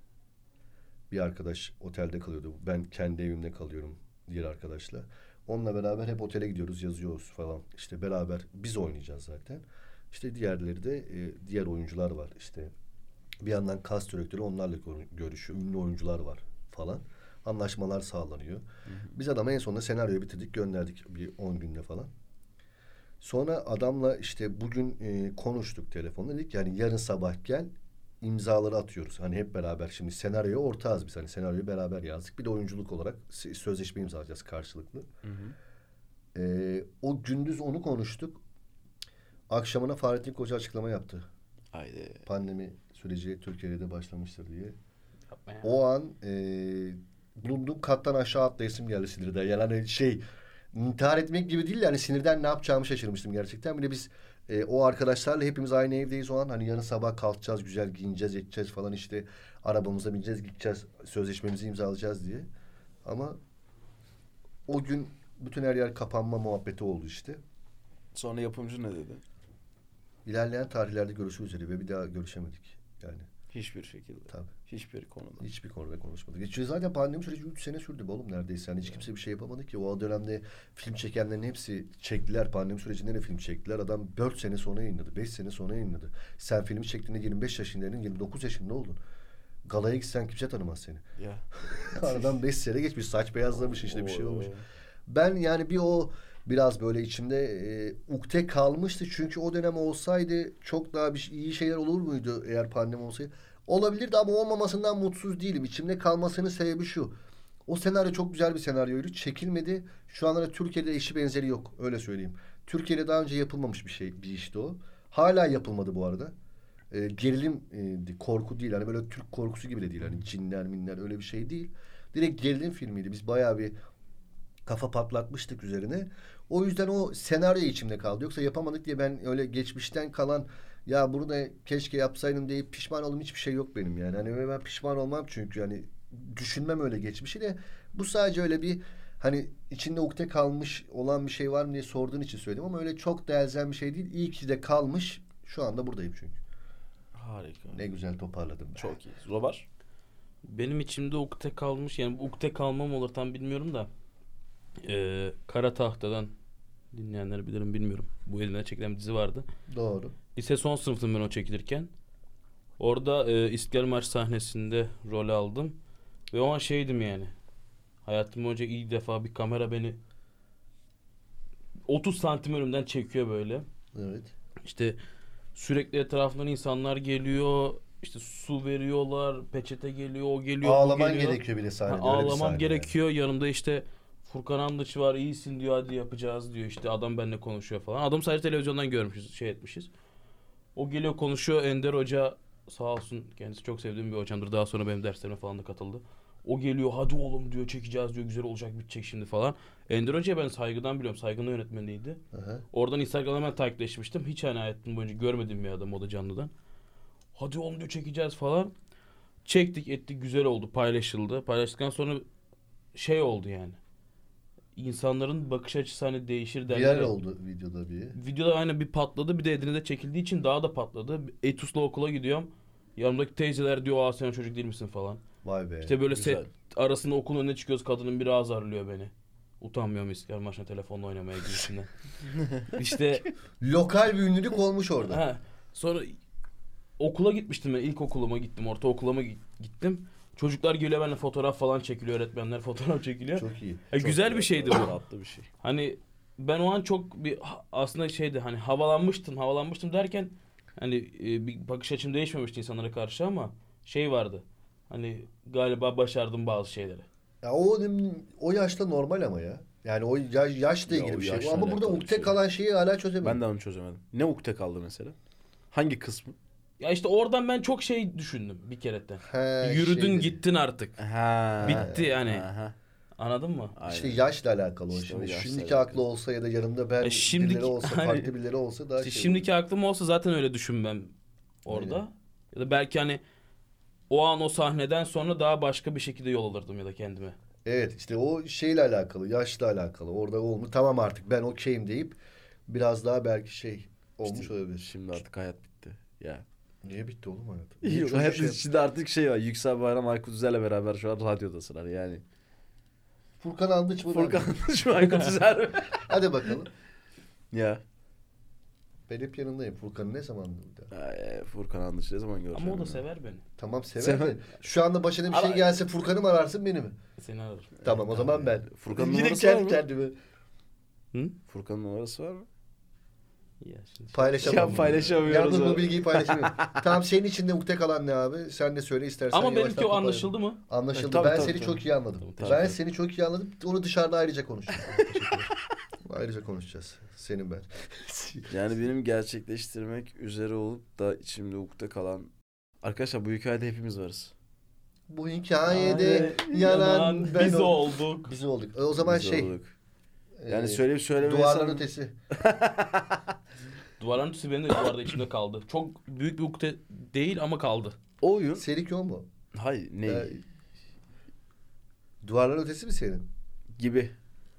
Bir arkadaş otelde kalıyordu. Ben kendi evimde kalıyorum diğer arkadaşla. Onunla beraber hep otele gidiyoruz, yazıyoruz falan. İşte beraber biz oynayacağız zaten. İşte diğerleri de e, diğer oyuncular var. İşte bir yandan kas direktörü onlarla gör- görüşüyor. Ünlü oyuncular var falan. Anlaşmalar sağlanıyor. Biz adama en sonunda senaryoyu bitirdik, gönderdik bir on günde falan. Sonra adamla işte bugün e, konuştuk telefonda. Dedik yani yarın sabah gel, imzaları atıyoruz. Hani hep beraber şimdi senaryoya ortağız biz. Hani senaryoyu beraber yazdık. Bir de oyunculuk olarak s- sözleşme imzalayacağız karşılıklı. Ee, o gündüz onu konuştuk. Akşamına Fahrettin Koca açıklama yaptı. Haydi. Pandemi süreci Türkiye'de de başlamıştır diye. Yapma ya. O an e, bulunduğum kattan aşağı atlayasım geldi sinirden. Yani hani şey intihar etmek gibi değil yani sinirden ne yapacağımı şaşırmıştım gerçekten. Bir de biz e, o arkadaşlarla hepimiz aynı evdeyiz o an. Hani yarın sabah kalkacağız, güzel giyineceğiz, edeceğiz falan işte. Arabamıza bineceğiz, gideceğiz, sözleşmemizi imzalayacağız diye. Ama o gün bütün her yer kapanma muhabbeti oldu işte. Sonra yapımcı ne dedi? İlerleyen tarihlerde görüşürüz dedi ve bir daha görüşemedik. Yani Hiçbir şekilde. tabii. Hiçbir konuda. Hiçbir konuda konuşmadık. Çünkü zaten pandemi süreci üç sene sürdü be oğlum neredeyse. Yani hiç kimse bir şey yapamadı ki. O dönemde film çekenlerin hepsi çektiler. Pandemi sürecinde de film çektiler. Adam dört sene sonra yayınladı. beş sene sonra yayınladı. Sen filmi çektiğinde yirmi beş yaşındaydın. yirmi dokuz yaşında oldun. Galaya gitsen kimse tanımaz seni. Ya. Aradan beş sene geçmiş. Saç beyazlamış işte bir şey Oo. olmuş. Ben yani bir o biraz böyle içimde e, ukde kalmıştı. Çünkü o dönem olsaydı çok daha bir, şey- iyi şeyler olur muydu eğer pandemi olsaydı? Olabilirdi ama olmamasından mutsuz değilim. İçimde kalmasının sebebi şu. O senaryo çok güzel bir senaryoydu. Çekilmedi. Şu anlarda Türkiye'de eşi benzeri yok. Öyle söyleyeyim. Türkiye'de daha önce yapılmamış bir şey, bir işti o. Hala yapılmadı bu arada. E, gerilim e, korku değil. Hani böyle Türk korkusu gibi de değil. Hani cinler minler öyle bir şey değil. Direkt gerilim filmiydi. Biz bayağı bir kafa patlatmıştık üzerine. O yüzden o senaryo içimde kaldı. Yoksa yapamadık diye ben öyle geçmişten kalan ya bunu da keşke yapsaydım deyip pişman olduğum hiçbir şey yok benim yani. Hani ben pişman olmam çünkü hani düşünmem öyle geçmişi de bu sadece öyle bir hani içinde ukde kalmış olan bir şey var mı diye sorduğun için söyledim ama öyle çok da elzem bir şey değil. İyi ki de kalmış. Şu anda buradayım çünkü. Harika. Ne güzel toparladım ben. Çok iyi. Zobar? Benim içimde ukde kalmış, yani bu ukde kalmam olur tam bilmiyorum da ee, Kara Tahta'dan dinleyenler bilirim bilmiyorum. Bu eline çekilen bir dizi vardı. Doğru. Lise son sınıftım ben o çekilirken. Orada e, İstiklal Marşı sahnesinde rol aldım. Ve o an şeydim yani. Hayatım boyunca ilk defa bir kamera beni otuz santim önümden çekiyor böyle. Evet. İşte sürekli etrafından insanlar geliyor. İşte su veriyorlar, peçete geliyor, o geliyor, Ağlaman bu geliyor. gerekiyor bir de sahnede. Ha, öyle bir ağlamam sahne gerekiyor. Yanımda işte Furkan Andıç var, iyisin diyor, hadi yapacağız diyor. İşte adam benimle konuşuyor falan. Adam sadece televizyondan görmüşüz, şey etmişiz. O geliyor konuşuyor. Ender Hoca sağ olsun, kendisi çok sevdiğim bir hocamdır. Daha sonra benim derslerime falan da katıldı. O geliyor, hadi oğlum diyor, çekeceğiz diyor, güzel olacak, bitecek şimdi falan. Ender Hoca'yı ben saygıdan biliyorum. Saygı'nın yönetmeniydi. Aha. Oradan Instagram'da ben takipleşmiştim. Hiç hani hayatım boyunca görmediğim bir adam o da canlıdan. Hadi oğlum diyor, çekeceğiz falan. Çektik ettik, güzel oldu, paylaşıldı. Paylaştıktan sonra şey oldu yani. İnsanların bakış açısı hani değişir derler. Viral ya. oldu videoda bir. Videoda aynı bir patladı, bir de Edirne'de çekildiği için daha da patladı. Etus'la okula gidiyorum. Yanımdaki teyzeler diyor, aa sen çocuk değil misin falan. Vay be. İşte böyle Güzel. set arasında okulun önüne çıkıyoruz, kadının biri azarlıyor beni. Utanmıyorum İstiklal Marşı'na telefonla oynamaya gibisinden. İşte Lokal bir ünlülük olmuş orada. ha, sonra okula gitmiştim ben, ilk okuluma gittim, ortaokuluma gi- gittim. Çocuklar geliyor benimle fotoğraf falan çekiliyor, öğretmenler fotoğraf çekiliyor. Çok iyi. Ya Çok güzel bir şeydi bu. Tatlı bir şey. Hani ben o an çok bir ha- aslında şeydi, hani havalanmıştım havalanmıştım derken hani e, bir bakış açım değişmemişti insanlara karşı ama şey vardı. Hani galiba başardım bazı şeyleri. Ya o o yaşta normal ama ya. Yani o yaş, yaşla Ya ilgili o bir şey. yaşla Ama burada alakalı bir ukde şey. kalan şeyi hala çözemedim. Ben de onu çözemedim. Ne ukde kaldı mesela? Hangi kısmı? Ya işte oradan ben çok şey düşündüm bir keretten. He, Yürüdün şey dedi. gittin artık. Ha. Bitti yani. Aha. Anladın mı? Aynen. İşte yaşla alakalı o İşte o şimdi. yaşla Şimdiki alakalı. aklı olsa ya da yanımda ben E şimdiki- birileri olsa, hani- farklı birileri olsa daha İşte şey şimdiki aklım olsa zaten öyle düşünmem orada. Aynen. Ya da belki hani o an o sahneden sonra daha başka bir şekilde yol alırdım ya da kendime. Evet işte o şeyle alakalı, yaşla alakalı. Orada olmuş tamam artık ben okeyim deyip biraz daha belki şey olmuş İşte olabilir. Şimdi artık hayat bitti. Ya. Niye bitti oğlum hayat? Niye Yok, çocuk hayatın şey- içinde artık şey var. Yüksel Bayram, Aykut Üzer'le beraber şu an radyodasılar yani. Furkan Andıç mı? Furkan şu Aykut Üzer mi? Hadi bakalım. Ya. Ben hep yanındayım. Furkan'ı ne zaman bir daha? Ay, Furkan Andıç ne zaman göreceğim? Ama o da ya? sever beni. Tamam sever. Sever. de Şu anda başına bir şey Ama- gelse Furkan'ı mı ararsın beni mi? Seni ararım. Tamam o zaman ben. Furkan'ın Yine numarası var kendi mı? kendime Hı? Furkan'ın numarası var mı? Ya şimdi. paylaşamam. Ya paylaşamıyoruz Yalnız abi. bu bilgiyi paylaşamıyorum. Tamam senin içinde ukde kalan ne abi? Sen de söyle istersen. Ama yavaştan benimki o toparlayalım. anlaşıldı mı? Anlaşıldı. Tabii, ben tabii, seni tabii. çok iyi anladım. Tamam, ben teşekkür seni çok iyi anladım. Onu dışarıda ayrıca konuşacağız. Ayrıca konuşacağız. Senin ben. Yani benim gerçekleştirmek üzere olup da içimde ukde kalan... Arkadaşlar bu hikayede hepimiz varız. Bu hikayede Ay, yanan ben biz ol- olduk. Biz olduk. E, o zaman Biz şey. olduk. Yani e, söyleyip söylemesem... Duvarların ötesi. Duvarların üstü benim de duvarda içimde kaldı. Çok büyük bir ukde değil ama kaldı. O oyun... Serik o mu? Hayır ne? E, Duvarların ötesi mi senin? Gibi.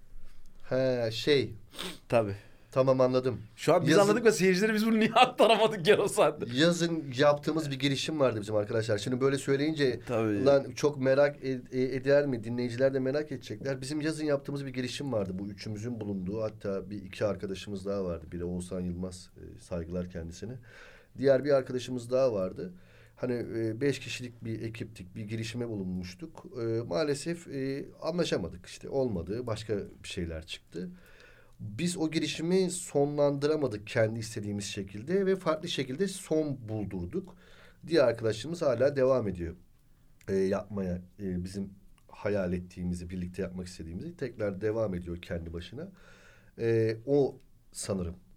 He şey. Tabii. Tamam anladım. Şu an biz Yazın- anladık da seyircilere biz bunu niye aktaramadık ya o saatte? Yazın yaptığımız bir girişim vardı bizim arkadaşlar. Şimdi böyle söyleyince Tabii. lan çok merak ed- e- eder mi? Dinleyiciler de merak edecekler. Bizim yazın yaptığımız bir girişim vardı. Bu üçümüzün bulunduğu, hatta bir iki arkadaşımız daha vardı. Biri Oğuzhan Yılmaz, e, saygılar kendisine. Diğer bir arkadaşımız daha vardı. Hani e, beş kişilik bir ekiptik, bir girişime bulunmuştuk. E, maalesef e, anlaşamadık işte, olmadı. Başka bir şeyler çıktı. Biz o girişimi sonlandıramadık kendi istediğimiz şekilde ve farklı şekilde son buldurduk. Diğer arkadaşlarımız hala devam ediyor e, yapmaya, e, bizim hayal ettiğimizi, birlikte yapmak istediğimizi tekrar devam ediyor kendi başına. E, o sanırım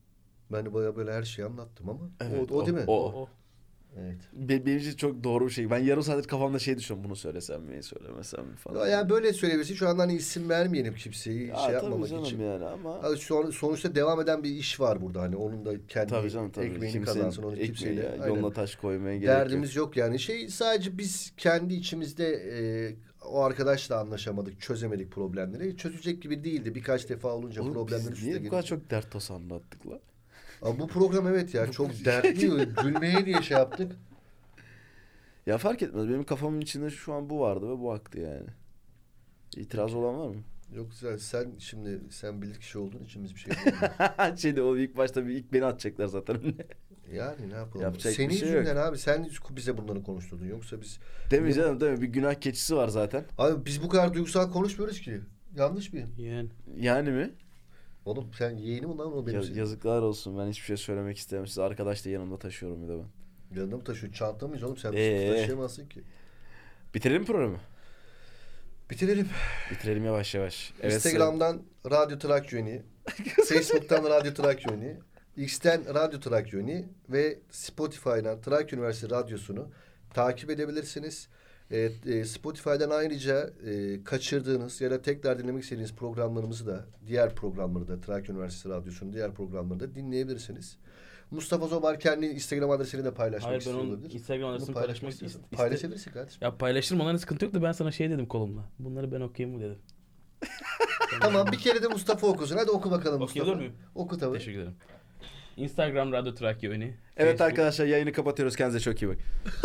Ben de bayağı böyle her şeyi anlattım ama. Evet, o, o değil mi? O. O. Evet. Be- Benim için çok doğru bir şey. Ben yarım saattir kafamda şey düşünüyorum. Bunu söylesem mi, söylemesem mi falan. Ya yani böyle söyleyebilirsin. Şu anda hani isim vermeyelim kimseyi Ya şey tabii yapmamak canım için. yani ama. Abi son, sonuçta devam eden bir iş var burada hani onun da kendi Tabii canım tabii. ekmeğini Kimsenin kazansın onu ekmeği kimseyle. ya, Aynen. yoluna taş koymaya gerek Derdimiz yok. yok yani şey sadece biz kendi içimizde e, o arkadaşla anlaşamadık, çözemedik problemleri. Çözecek gibi değildi. Birkaç defa olunca Oğlum problemler biz üstüne niye bu kadar gelince. çok dert tası anlattık la? Abi bu program evet ya çok dertli gülmeye diye şey yaptık. Ya fark etmez. Benim kafamın içinde şu an bu vardı ve bu aktı yani. İtiraz olan var mı? Yok sen, sen şimdi sen bilir kişi olduğun için biz bir şey yapamıyoruz. Şeyde o ilk başta bir ilk beni atacaklar zaten. Yani ne yapalım? Yapacak Senin bir şey yüzünden abi sen bize bunları konuşturdun. Yoksa biz Değil mi Yok. canım değil mi? Bir günah keçisi var zaten. abi biz bu kadar duygusal konuşmuyoruz ki. Yanlış mıyım? Yani. Yani mi? Oğlum sen yeğeni mi lan o benim? Ya- senin? yazıklar olsun. Ben hiçbir şey söylemek istemiyorum. Siz arkadaş da yanımda taşıyorum bir de ben. Yanında mı taşıyorsun? Çanta mıyız oğlum? Sen Ee? taşıyamazsın ki. Bitirelim mi programı? Bitirelim. Bitirelim yavaş yavaş. Evet, Instagram'dan Radyo Trakyoni, Facebook'tan Radyo Trakyoni, X'ten Radyo Trakyoni ve Spotify'dan Trakya Üniversitesi Radyosu'nu takip edebilirsiniz. Evet, e, Spotify'dan ayrıca e, kaçırdığınız ya da tekrar dinlemek istediğiniz programlarımızı da diğer programları da Trakya Üniversitesi Radyosu'nun diğer programları da dinleyebilirsiniz. Mustafa Zobar kendi Instagram adresini de paylaşmak Hayır ben istiyor onun olabilir. Instagram Bunu adresini paylaşmak paylaşmak istiyorsan ist- iste- Paylaşabilirsin kardeşim. Ya paylaşırım onların sıkıntı yok da ben sana şey dedim kolumla. Bunları ben okuyayım mı dedim. Tamam bir kere de Mustafa okusun. Hadi oku bakalım Mustafa. Okuyabilir miyim? Oku tabii. Teşekkür ederim. Instagram Radyo Trakya Öni. Evet Facebook- arkadaşlar yayını kapatıyoruz. Kendinize çok iyi bakın.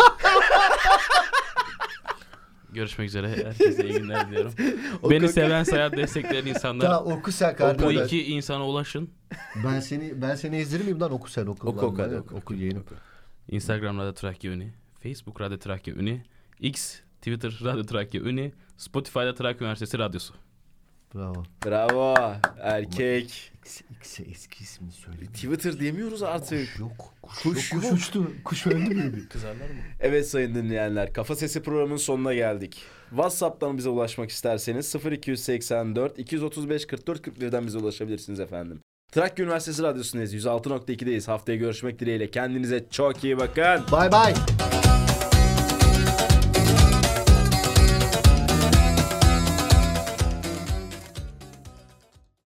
Görüşmek üzere. Herkese iyi günler diliyorum. Oku, Beni oku. seven, sayar, destekleyen insanlar. Daha oku sen Bu kardeşim. iki insana ulaşın. Ben seni ben seni ezdirir miyim lan oku sen oku. Oku Lan oku ben hadi yok. oku. Oku yeğenim. Instagram Radyo Trakya Öni. Facebook Radyo Trakya Öni. X, Twitter Radyo Trakya Öni. Spotify'da Trakya Üniversitesi Radyosu. Bravo. Bravo. Erkek. X, X'e eski ismini söyle. Twitter diyemiyoruz artık. Kuş yok. Kuş, Kuş yok. yok. Kuş uçtu. Kuş öldü müydü? Kızarlar mı? Evet sayın dinleyenler. Kafa Sesi programının sonuna geldik. WhatsApp'tan bize ulaşmak isterseniz sıfır iki seksen dört iki otuz beş kırk dört kırk birden bize ulaşabilirsiniz efendim. Trakya Üniversitesi Radyosu'ndayız. yüz altı nokta iki'deyiz. Haftaya görüşmek dileğiyle. Kendinize çok iyi bakın. Bye bye.